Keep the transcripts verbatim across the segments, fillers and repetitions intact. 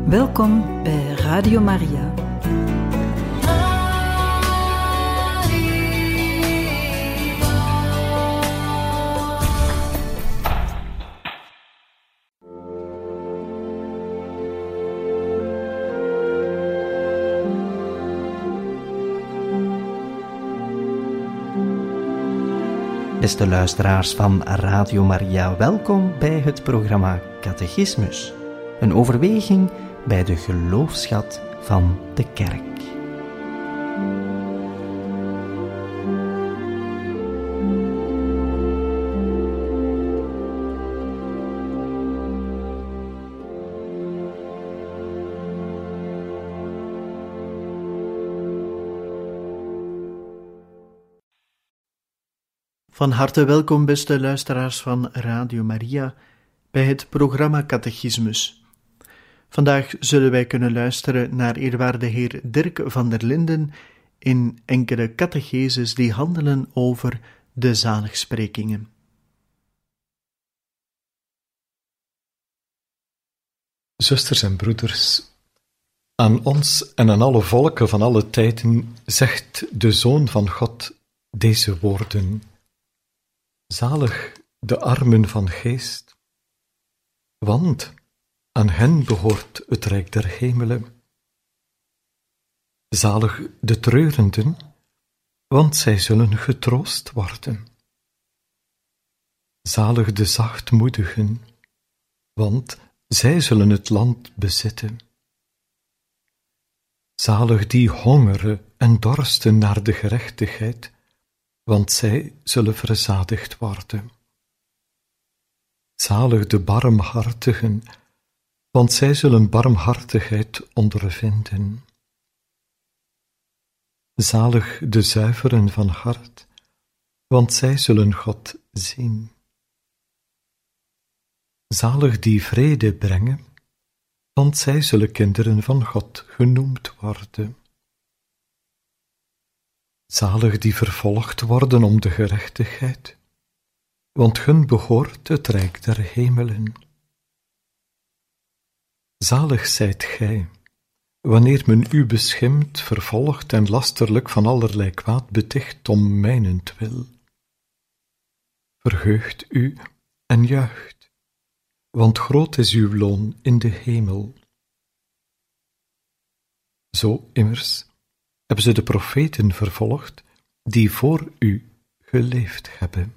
Welkom bij Radio Maria. Beste luisteraars van Radio Maria, welkom bij het programma Catechismus. Een overweging bij de geloofsschat van de Kerk. Van harte welkom, beste luisteraars van Radio Maria, bij het programma Catechismus. Vandaag zullen wij kunnen luisteren naar eerwaarde heer Dirk van der Linden in enkele catecheses die handelen over de zaligsprekingen. Zusters en broeders, aan ons en aan alle volken van alle tijden zegt de Zoon van God deze woorden: zalig de armen van geest, want aan hen behoort het rijk der hemelen. Zalig de treurenden, want zij zullen getroost worden. Zalig de zachtmoedigen, want zij zullen het land bezitten. Zalig die hongeren en dorsten naar de gerechtigheid, want zij zullen verzadigd worden. Zalig de barmhartigen, want zij zullen barmhartigheid ondervinden. Zalig de zuiveren van hart, want zij zullen God zien. Zalig die vrede brengen, want zij zullen kinderen van God genoemd worden. Zalig die vervolgd worden om de gerechtigheid, want hun behoort het rijk der hemelen. Zalig zijt gij, wanneer men u beschimpt, vervolgt en lasterlijk van allerlei kwaad beticht om mijnentwil. Verheugt u en juicht, want groot is uw loon in de hemel. Zo immers hebben ze de profeten vervolgd die voor u geleefd hebben.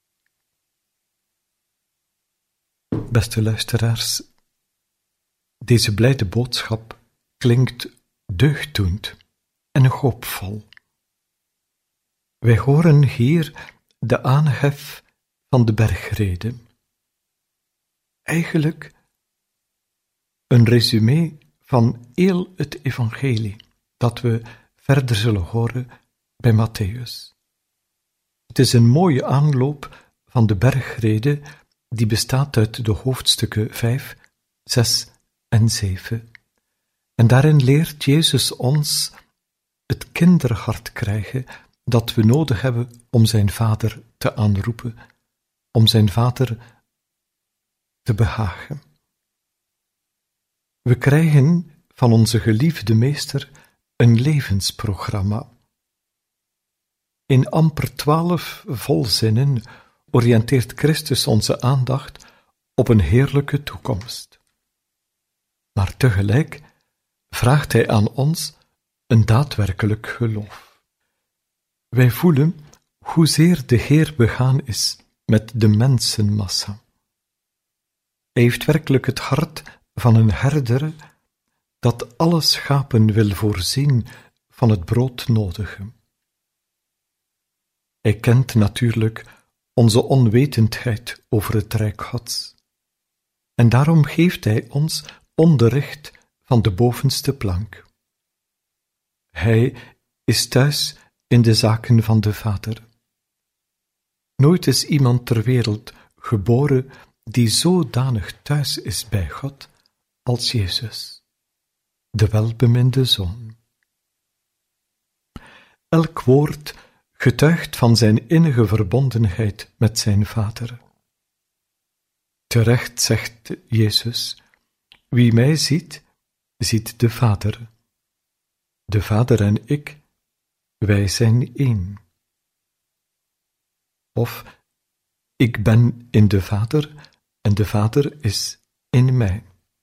Beste luisteraars, deze blijde boodschap klinkt deugddoend en hoopvol. Wij horen hier de aanhef van de bergrede. Eigenlijk een resumé van heel het evangelie dat we verder zullen horen bij Mattheüs. Het is een mooie aanloop van de bergrede die bestaat uit de hoofdstukken vijf, zes en zeven. En daarin leert Jezus ons het kinderhart krijgen dat we nodig hebben om zijn Vader te aanroepen, om zijn Vader te behagen. We krijgen van onze geliefde Meester een levensprogramma. In amper twaalf volzinnen oriënteert Christus onze aandacht op een heerlijke toekomst. Maar tegelijk vraagt hij aan ons een daadwerkelijk geloof. Wij voelen hoezeer de Heer begaan is met de mensenmassa. Hij heeft werkelijk het hart van een herder dat alle schapen wil voorzien van het broodnodige. Hij kent natuurlijk onze onwetendheid over het rijk Gods. En daarom geeft hij ons onderricht van de bovenste plank. Hij is thuis in de zaken van de Vader. Nooit is iemand ter wereld geboren die zodanig thuis is bij God als Jezus, de welbeminde Zoon. Elk woord getuigt van zijn innige verbondenheid met zijn Vader. Terecht zegt Jezus: wie mij ziet, ziet de Vader. De Vader en ik, wij zijn één. Of, ik ben in de Vader en de Vader is in mij.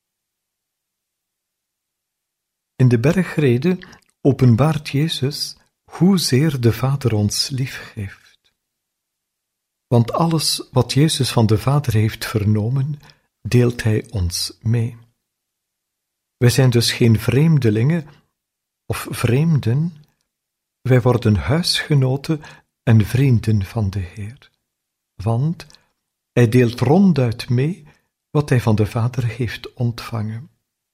In de bergrede openbaart Jezus hoezeer de Vader ons lief heeft. Want alles wat Jezus van de Vader heeft vernomen, deelt Hij ons mee. Wij zijn dus geen vreemdelingen of vreemden, wij worden huisgenoten en vrienden van de Heer. Want Hij deelt ronduit mee wat Hij van de Vader heeft ontvangen.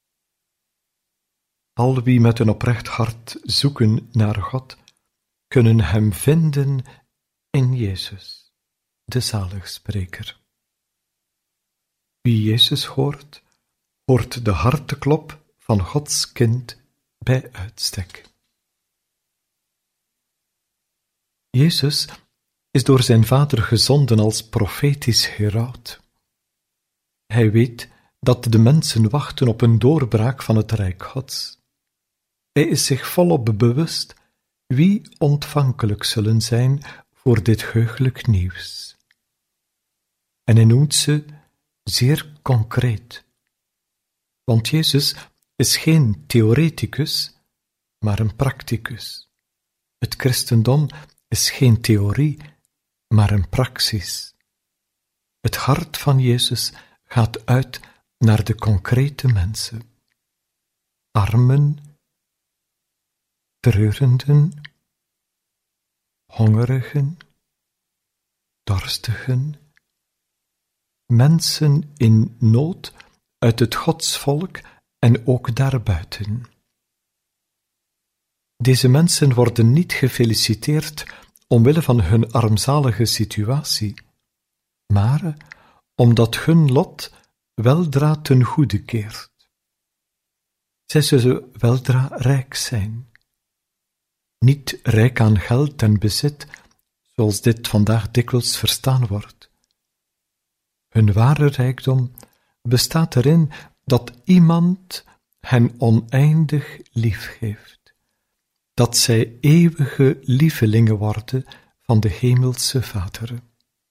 Al wie met een oprecht hart zoeken naar God, kunnen Hem vinden in Jezus, de Zaligspreker. Wie Jezus hoort, hoort de harteklop van Gods kind bij uitstek. Jezus is door zijn Vader gezonden als profetisch heraut. Hij weet dat de mensen wachten op een doorbraak van het Rijk Gods. Hij is zich volop bewust wie ontvankelijk zullen zijn voor dit heugelijk nieuws. En hij noemt ze zeer concreet. Want Jezus is geen theoreticus, maar een practicus. Het christendom is geen theorie, maar een praxis. Het hart van Jezus gaat uit naar de concrete mensen. Armen, treurenden, hongerigen, dorstigen, mensen in nood uit het godsvolk en ook daarbuiten. Deze mensen worden niet gefeliciteerd omwille van hun armzalige situatie, maar omdat hun lot weldra ten goede keert. Zij zullen weldra rijk zijn. Niet rijk aan geld en bezit, zoals dit vandaag dikwijls verstaan wordt. Hun ware rijkdom bestaat erin dat iemand hen oneindig lief heeft, dat zij eeuwige lievelingen worden van de hemelse Vader.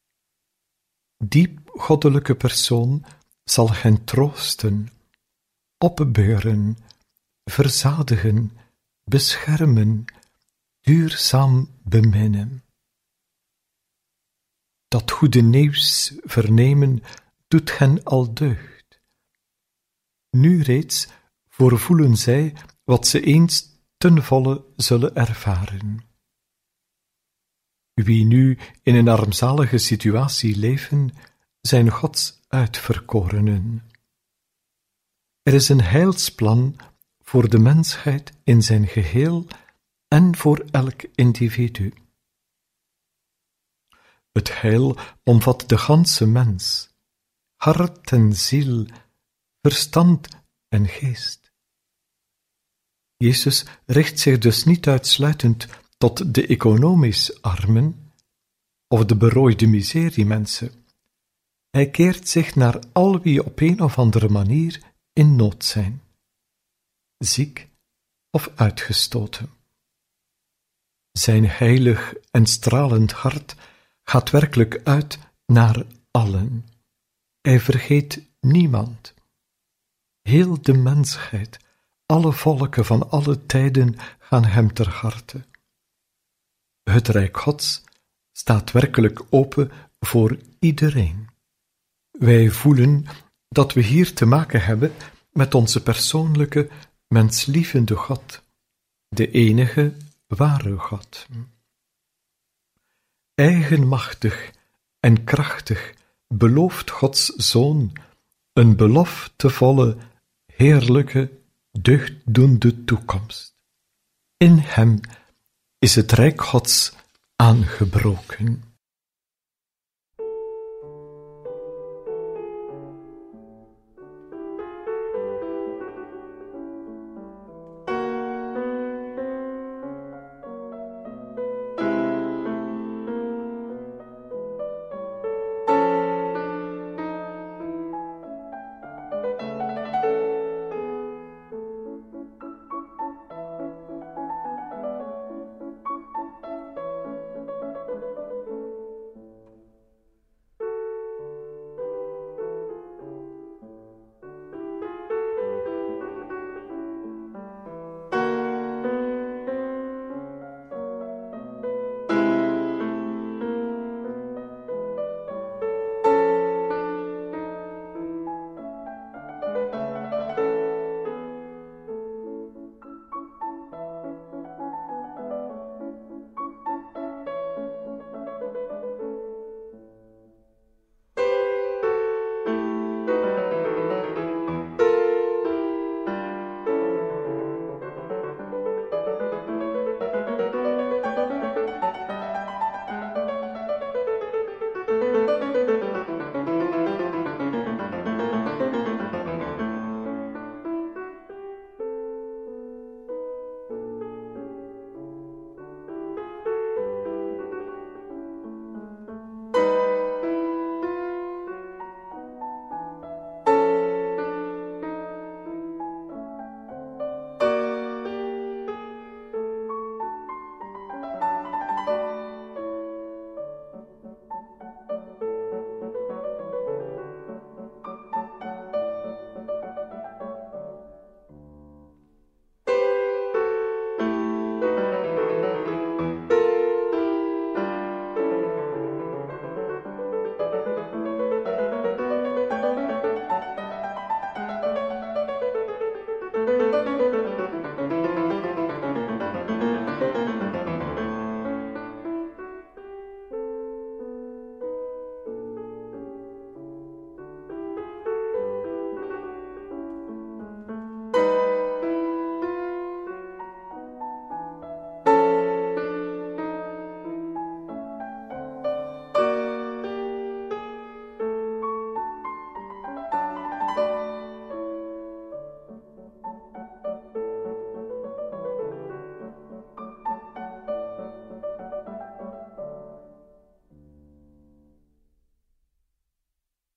Die goddelijke persoon zal hen troosten, opbeuren, verzadigen, beschermen, duurzaam beminnen. Dat goede nieuws vernemen doet hen al deugd. Nu reeds voorvoelen zij wat ze eens ten volle zullen ervaren. Wie nu in een armzalige situatie leven, zijn Gods uitverkorenen. Er is een heilsplan voor de mensheid in zijn geheel en voor elk individu. Het heil omvat de ganse mens, hart en ziel, verstand en geest. Jezus richt zich dus niet uitsluitend tot de economisch armen of de berooide miseriemensen. Hij keert zich naar al wie op een of andere manier in nood zijn, ziek of uitgestoten. Zijn heilig en stralend hart gaat werkelijk uit naar allen. Hij vergeet niemand. Heel de mensheid, alle volken van alle tijden gaan hem ter harte. Het Rijk Gods staat werkelijk open voor iedereen. Wij voelen dat we hier te maken hebben met onze persoonlijke, menslievende God, de enige ware God. Eigenmachtig en krachtig belooft Gods Zoon een beloftevolle, heerlijke, deugddoende toekomst. In hem is het Rijk Gods aangebroken.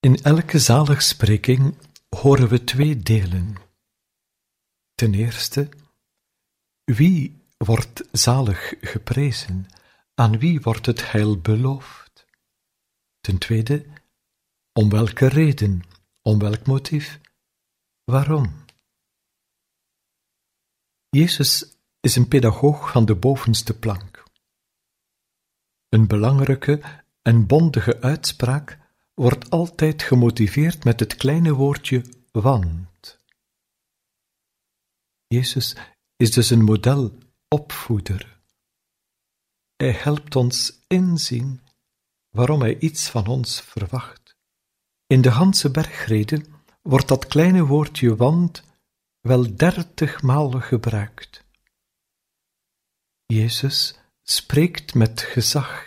In elke zaligspreking horen we twee delen. Ten eerste, wie wordt zalig geprezen? Aan wie wordt het heil beloofd? Ten tweede, om welke reden? Om welk motief? Waarom? Jezus is een pedagoog van de bovenste plank. Een belangrijke en bondige uitspraak wordt altijd gemotiveerd met het kleine woordje want. Jezus is dus een model opvoeder. Hij helpt ons inzien waarom hij iets van ons verwacht. In de ganse bergrede wordt dat kleine woordje want wel dertig maal gebruikt. Jezus spreekt met gezag.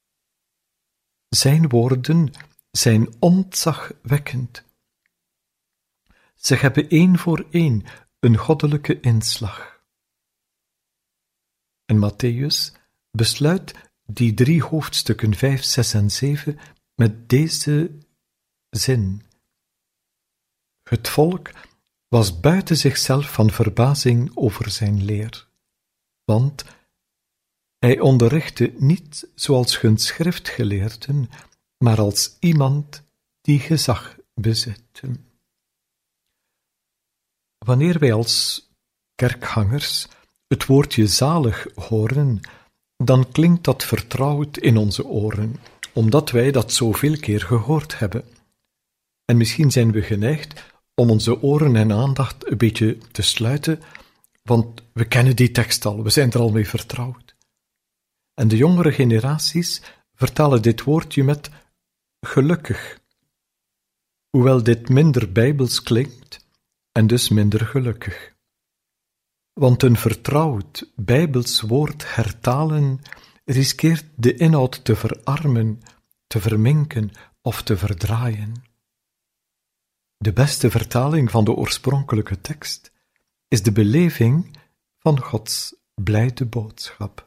Zijn woorden zijn ontzagwekkend. Ze hebben één voor één een goddelijke inslag. En Mattheüs besluit die drie hoofdstukken vijf, zes en zeven met deze zin. Het volk was buiten zichzelf van verbazing over zijn leer, want hij onderrichtte niet zoals hun schriftgeleerden, maar als iemand die gezag bezit. Wanneer wij als kerkgangers het woordje zalig horen, dan klinkt dat vertrouwd in onze oren, omdat wij dat zoveel keer gehoord hebben. En misschien zijn we geneigd om onze oren en aandacht een beetje te sluiten, want we kennen die tekst al, we zijn er al mee vertrouwd. En de jongere generaties vertalen dit woordje met gelukkig, hoewel dit minder bijbels klinkt en dus minder gelukkig. Want een vertrouwd bijbels woord hertalen riskeert de inhoud te verarmen, te verminken of te verdraaien. De beste vertaling van de oorspronkelijke tekst is de beleving van Gods blijde boodschap.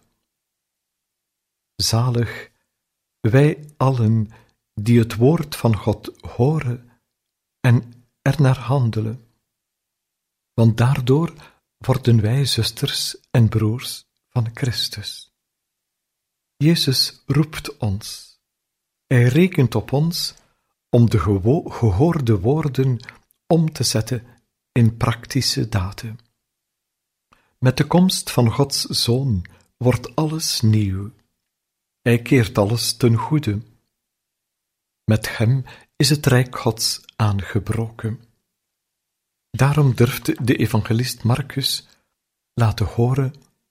Zalig wij allen die het woord van God horen en ernaar handelen, want daardoor worden wij zusters en broers van Christus. Jezus roept ons. Hij rekent op ons om de gewo- gehoorde woorden om te zetten in praktische daden. Met de komst van Gods Zoon wordt alles nieuw. Hij keert alles ten goede. Met hem is het rijk Gods aangebroken. Daarom durfde de evangelist Marcus laten horen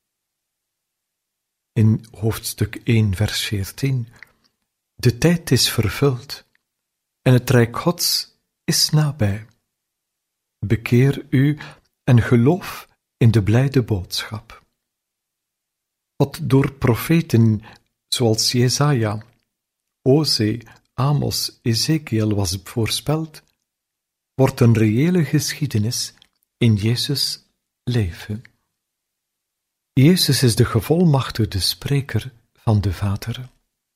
in hoofdstuk één, vers veertien: de tijd is vervuld en het rijk Gods is nabij. Bekeer u en geloof in de blijde boodschap. Wat door profeten zoals Jesaja, Ose, Amos, Ezekiel was voorspeld, wordt een reële geschiedenis in Jezus' leven. Jezus is de gevolmachtigde spreker van de Vader.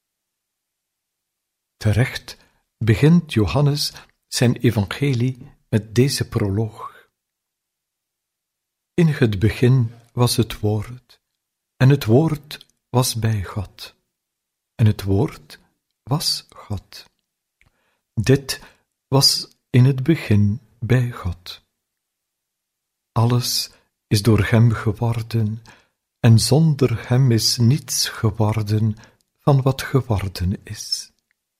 Terecht begint Johannes zijn evangelie met deze proloog. In het begin was het woord, en het woord was bij God, en het woord was God. Dit was in het begin bij God. Alles is door hem geworden, en zonder hem is niets geworden van wat geworden is.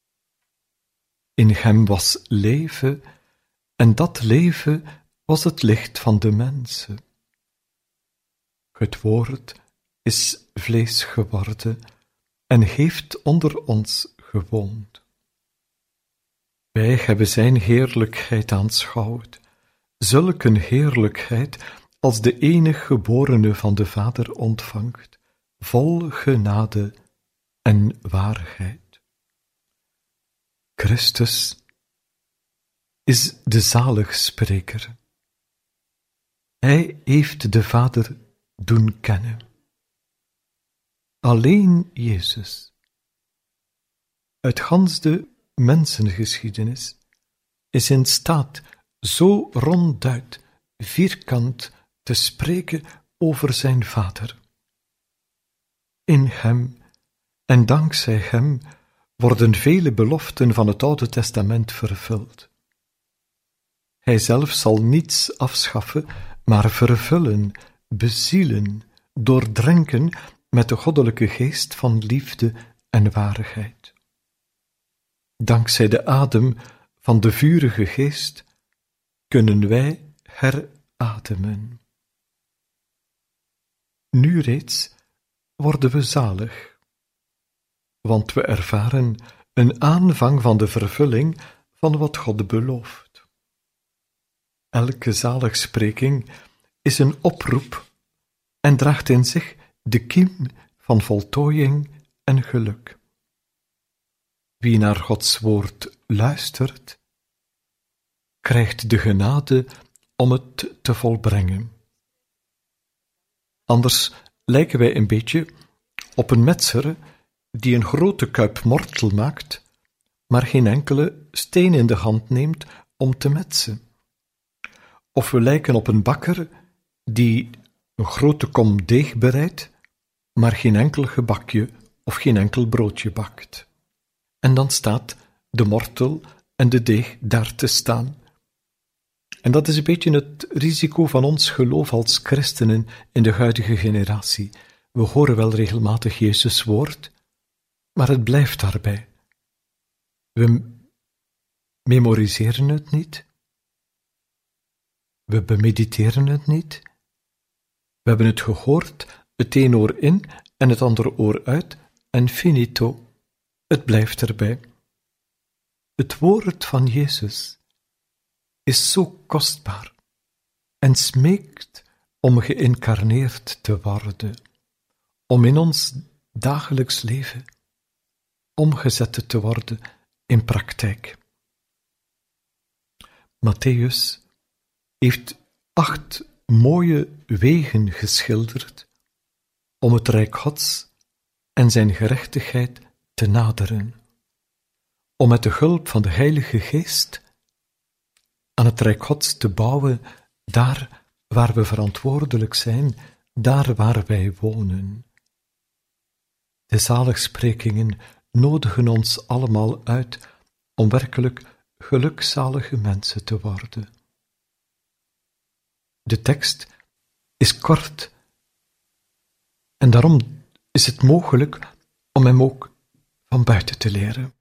In hem was leven, en dat leven was het licht van de mensen. Het woord is vlees geworden en heeft onder ons gewoond. Wij hebben zijn heerlijkheid aanschouwd, zulk een heerlijkheid als de enige geborene van de Vader ontvangt, vol genade en waarheid. Christus is de zaligspreker. Hij heeft de Vader doen kennen. Alleen Jezus. Uit gans de mensengeschiedenis is in staat zo ronduit, vierkant te spreken over zijn Vader. In hem en dankzij hem worden vele beloften van het Oude Testament vervuld. Hij zelf zal niets afschaffen, maar vervullen, bezielen, doordrenken met de goddelijke geest van liefde en waarheid. Dankzij de adem van de vurige geest kunnen wij herademen. Nu reeds worden we zalig, want we ervaren een aanvang van de vervulling van wat God belooft. Elke zaligspreking is een oproep en draagt in zich de kiem van voltooiing en geluk. Wie naar Gods woord luistert, krijgt de genade om het te volbrengen. Anders lijken wij een beetje op een metser die een grote kuip mortel maakt, maar geen enkele steen in de hand neemt om te metsen. Of we lijken op een bakker die een grote kom deeg bereidt, maar geen enkel gebakje of geen enkel broodje bakt. En dan staat de mortel en de deeg daar te staan. En dat is een beetje het risico van ons geloof als christenen in de huidige generatie. We horen wel regelmatig Jezus' woord, maar het blijft daarbij. We memoriseren het niet. We bemediteren het niet. We hebben het gehoord, het een oor in en het andere oor uit, en finito. Het blijft erbij. Het woord van Jezus is zo kostbaar en smeekt om geïncarneerd te worden, om in ons dagelijks leven omgezet te worden in praktijk. Matthäus heeft acht mooie wegen geschilderd om het Rijk Gods en zijn gerechtigheid te naderen, om met de hulp van de Heilige Geest aan het Rijk Gods te bouwen, daar waar we verantwoordelijk zijn, daar waar wij wonen. De zaligsprekingen nodigen ons allemaal uit om werkelijk gelukzalige mensen te worden. De tekst is kort en daarom is het mogelijk om hem ook van buiten te leren.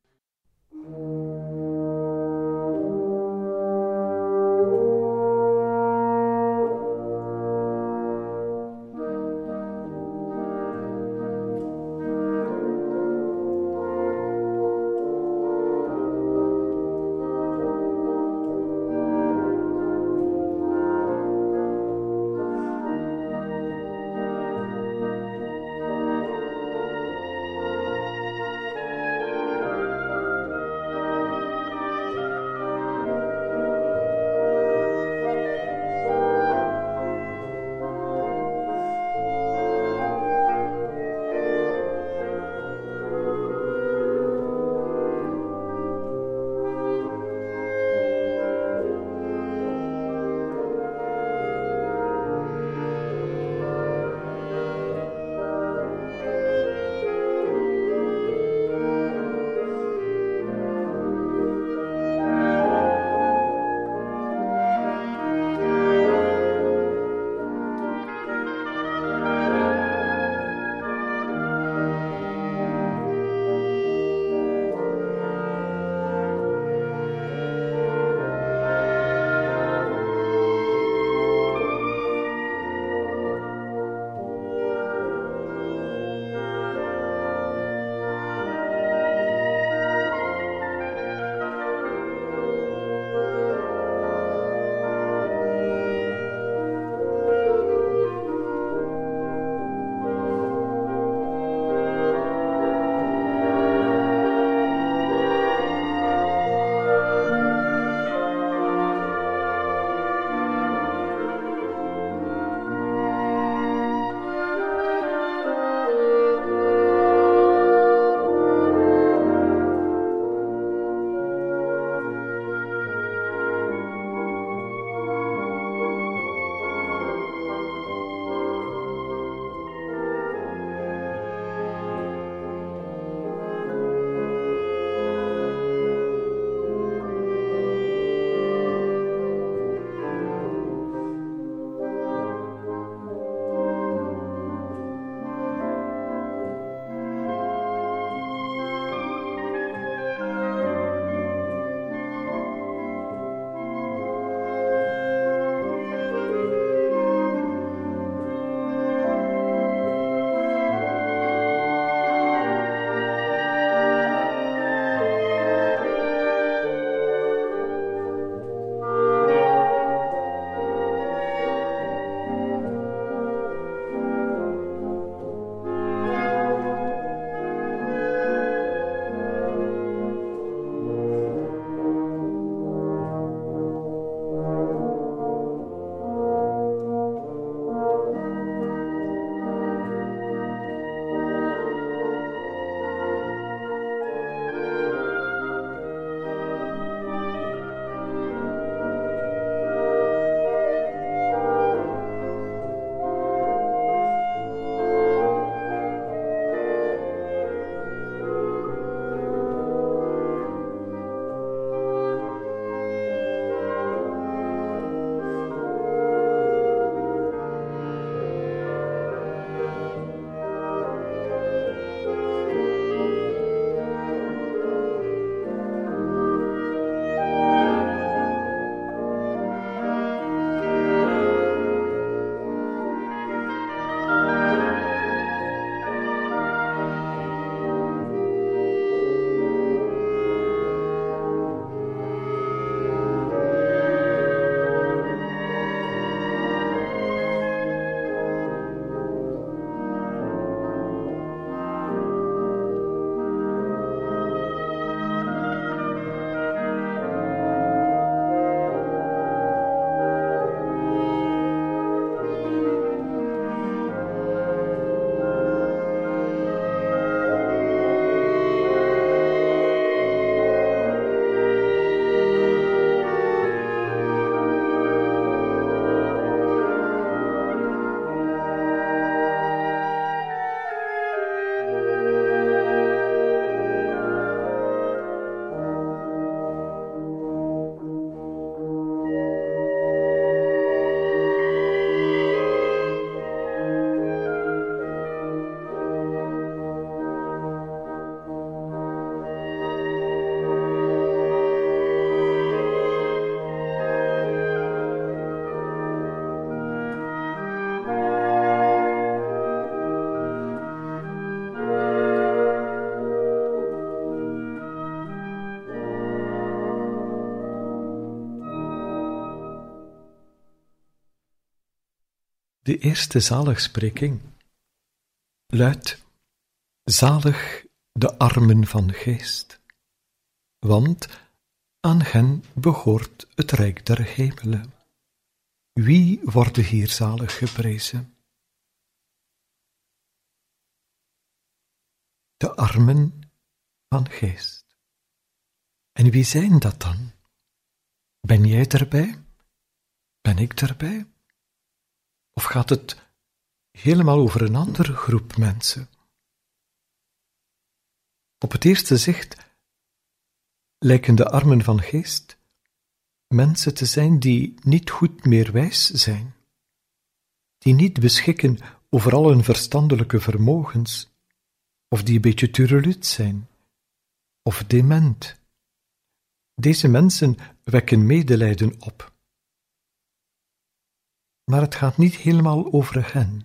De eerste zaligspreking luidt: zalig de armen van geest, want aan hen behoort het rijk der hemelen. Wie worden hier zalig geprezen? De armen van geest. En wie zijn dat dan? Ben jij erbij? Ben ik erbij? Of gaat het helemaal over een andere groep mensen? Op het eerste zicht lijken de armen van geest mensen te zijn die niet goed meer wijs zijn, die niet beschikken over al hun verstandelijke vermogens, of die een beetje turelut zijn, of dement. Deze mensen wekken medelijden op. Maar het gaat niet helemaal over hen.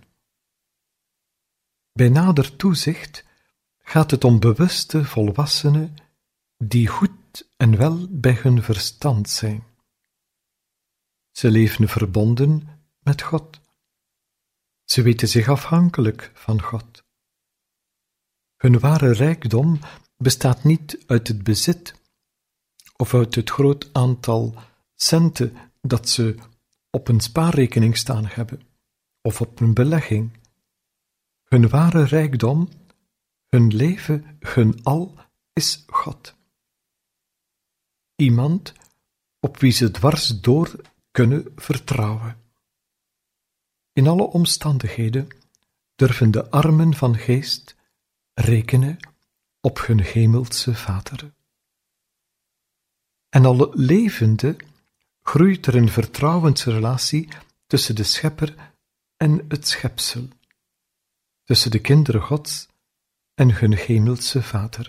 Bij nader toezicht gaat het om bewuste volwassenen die goed en wel bij hun verstand zijn. Ze leven verbonden met God. Ze weten zich afhankelijk van God. Hun ware rijkdom bestaat niet uit het bezit of uit het groot aantal centen dat ze op een spaarrekening staan hebben of op een belegging. Hun ware rijkdom, hun leven, hun al is God. Iemand op wie ze dwars door kunnen vertrouwen. In alle omstandigheden durven de armen van geest rekenen op hun hemelse Vader. En al levende groeit er een vertrouwensrelatie tussen de schepper en het schepsel, tussen de kinderen Gods en hun hemelse Vader.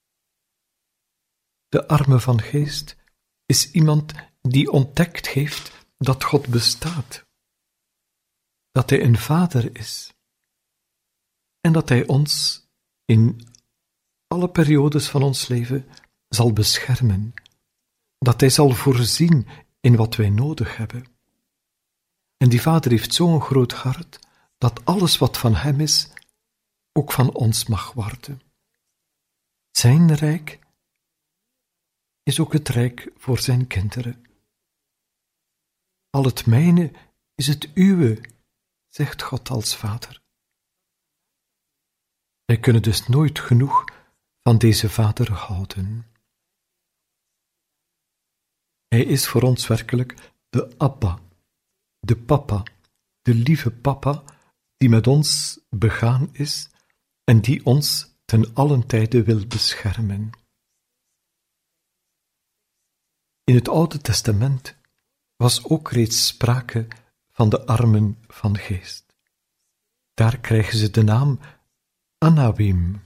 De arme van geest is iemand die ontdekt heeft dat God bestaat, dat Hij een Vader is en dat Hij ons in alle periodes van ons leven zal beschermen, dat Hij zal voorzien in wat wij nodig hebben. En die Vader heeft zo'n groot hart dat alles wat van Hem is, ook van ons mag worden. Zijn rijk is ook het rijk voor zijn kinderen. Al het mijne is het uwe, zegt God als Vader. Wij kunnen dus nooit genoeg van deze Vader houden. Hij is voor ons werkelijk de Abba, de Papa, de lieve Papa die met ons begaan is en die ons ten allen tijde wil beschermen. In het Oude Testament was ook reeds sprake van de armen van geest. Daar krijgen ze de naam Anawim.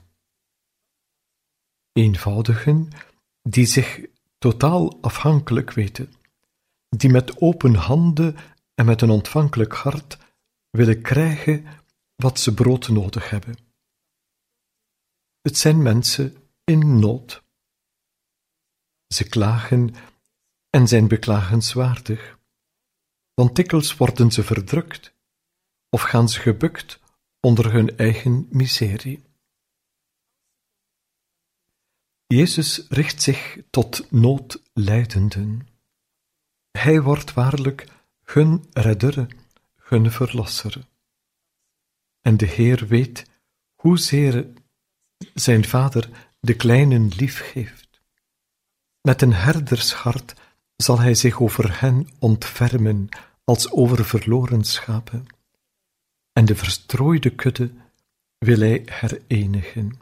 Eenvoudigen die zich totaal afhankelijk weten, die met open handen en met een ontvankelijk hart willen krijgen wat ze brood nodig hebben. Het zijn mensen in nood. Ze klagen en zijn beklagenswaardig, want dikwijls worden ze verdrukt of gaan ze gebukt onder hun eigen miserie. Jezus richt zich tot noodlijdenden. Hij wordt waarlijk hun redder, hun verlosser. En de Heer weet hoezeer zijn Vader de kleinen lief heeft. Met een herdershart zal hij zich over hen ontfermen als over verloren schapen. En de verstrooide kudde wil hij herenigen.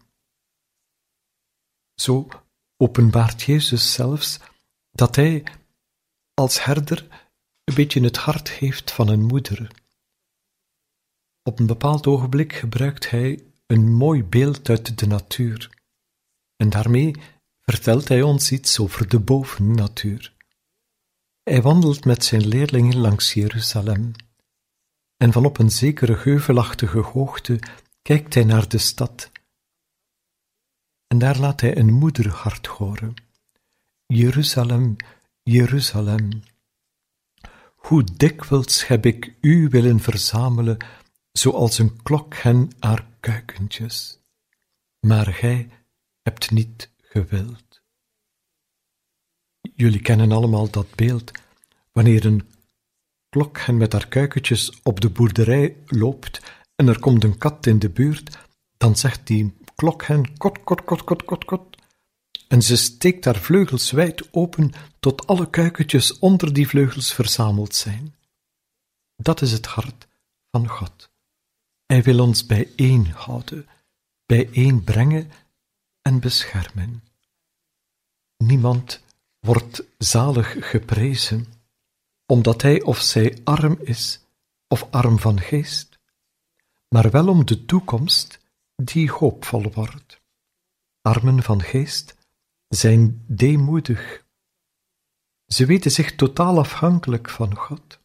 Zo openbaart Jezus zelfs dat hij als herder een beetje het hart heeft van een moeder. Op een bepaald ogenblik gebruikt hij een mooi beeld uit de natuur. En daarmee vertelt hij ons iets over de bovennatuur. Hij wandelt met zijn leerlingen langs Jeruzalem. En van op een zekere heuvelachtige hoogte kijkt hij naar de stad. En daar laat hij een moederhart horen. Jeruzalem, Jeruzalem. Hoe dikwijls heb ik u willen verzamelen, zoals een klokhen haar kuikentjes, maar gij hebt niet gewild. Jullie kennen allemaal dat beeld, wanneer een klokhen met haar kuikentjes op de boerderij loopt en er komt een kat in de buurt, dan zegt die klokhen kot, kot, kot, kot, kot, kot. En ze steekt haar vleugels wijd open tot alle kuikentjes onder die vleugels verzameld zijn. Dat is het hart van God. Hij wil ons bijeen houden, bijeen brengen en beschermen. Niemand wordt zalig geprezen, omdat hij of zij arm is of arm van geest, maar wel om de toekomst die hoopvol wordt. Armen van geest zijn deemoedig. Ze weten zich totaal afhankelijk van God.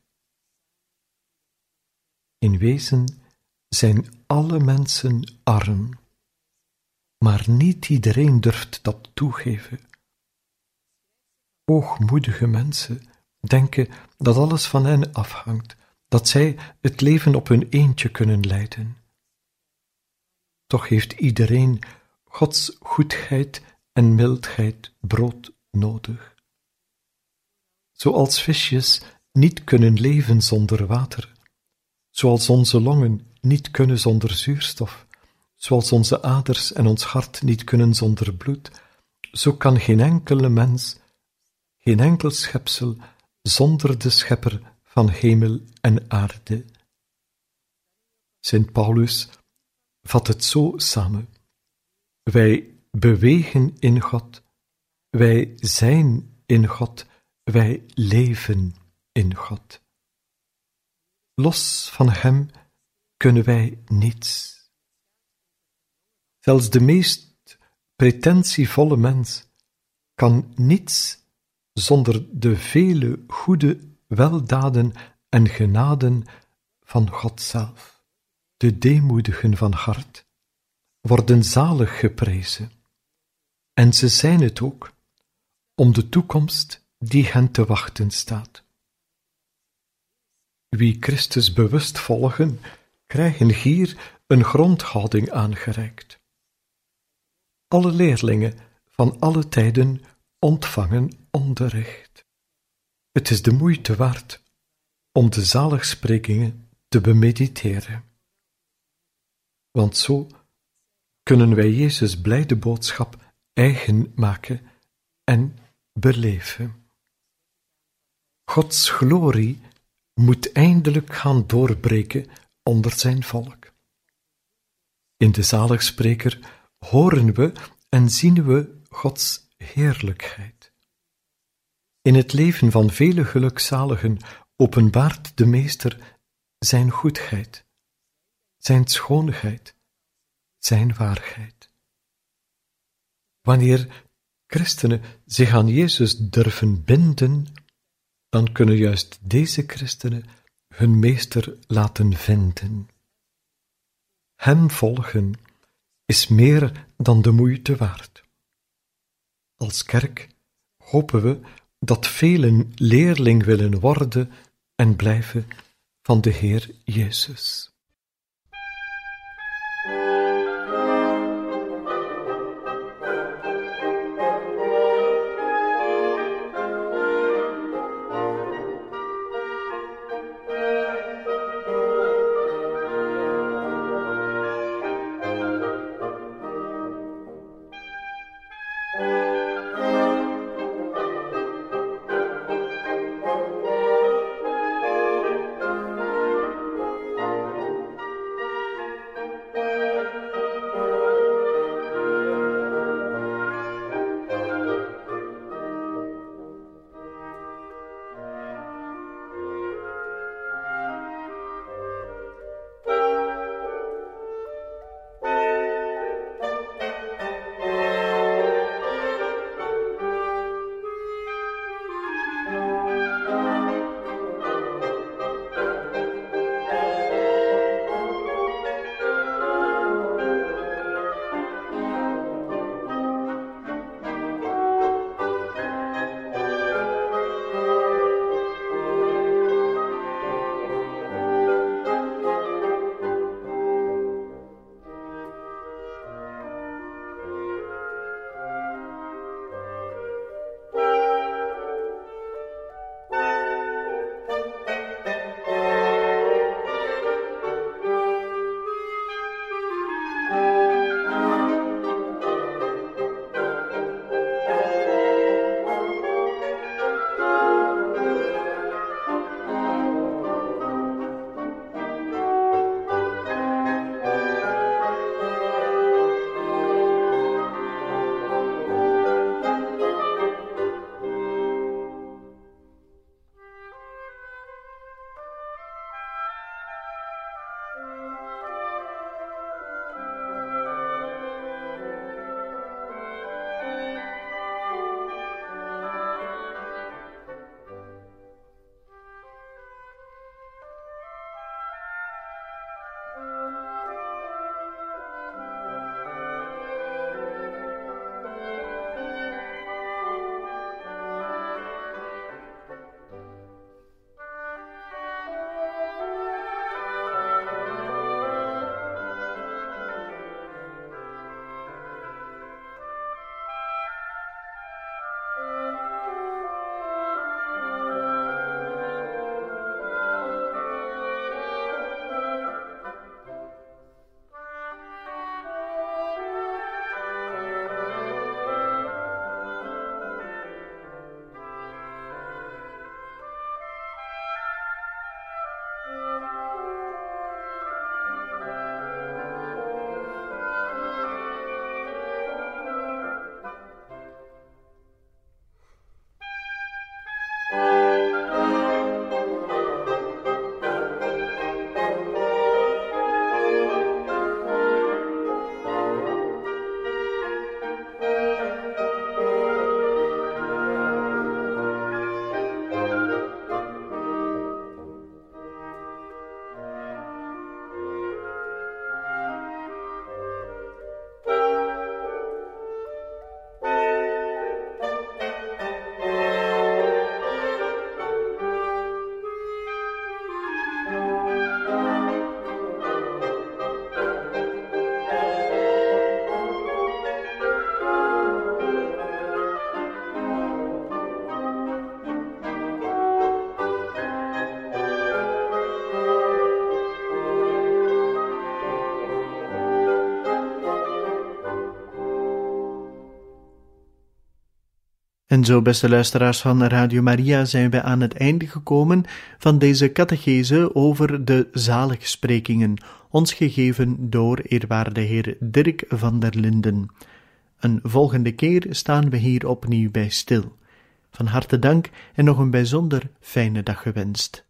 In wezen zijn alle mensen arm, maar niet iedereen durft dat toegeven. Hoogmoedige mensen denken dat alles van hen afhangt, dat zij het leven op hun eentje kunnen leiden. Toch heeft iedereen Gods goedheid en mildheid brood nodig. Zoals visjes niet kunnen leven zonder water, zoals onze longen niet kunnen zonder zuurstof, zoals onze aders en ons hart niet kunnen zonder bloed, zo kan geen enkele mens, geen enkel schepsel zonder de schepper van hemel en aarde. Sint Paulus vat het zo samen. Wij bewegen in God, wij zijn in God, wij leven in God. Los van Hem kunnen wij niets. Zelfs de meest pretentievolle mens kan niets zonder de vele goede weldaden en genaden van God zelf. De deemoedigen van hart worden zalig geprezen, en ze zijn het ook om de toekomst die hen te wachten staat. Wie Christus bewust volgen, krijgen hier een grondhouding aangereikt. Alle leerlingen van alle tijden ontvangen onderricht. Het is de moeite waard om de zaligsprekingen te bemediteren. Want zo kunnen wij Jezus' blijde boodschap eigen maken en beleven. Gods glorie moet eindelijk gaan doorbreken onder zijn volk. In de zaligspreker horen we en zien we Gods heerlijkheid. In het leven van vele gelukzaligen openbaart de Meester zijn goedheid, zijn schoonheid, zijn waarheid. Wanneer christenen zich aan Jezus durven binden, dan kunnen juist deze christenen hun Meester laten vinden. Hem volgen is meer dan de moeite waard. Als kerk hopen we dat velen leerling willen worden en blijven van de Heer Jezus. En zo, beste luisteraars van Radio Maria, zijn we aan het einde gekomen van deze catechese over de zaligsprekingen, ons gegeven door eerwaarde heer Dirk van der Linden. Een volgende keer staan we hier opnieuw bij stil. Van harte dank en nog een bijzonder fijne dag gewenst.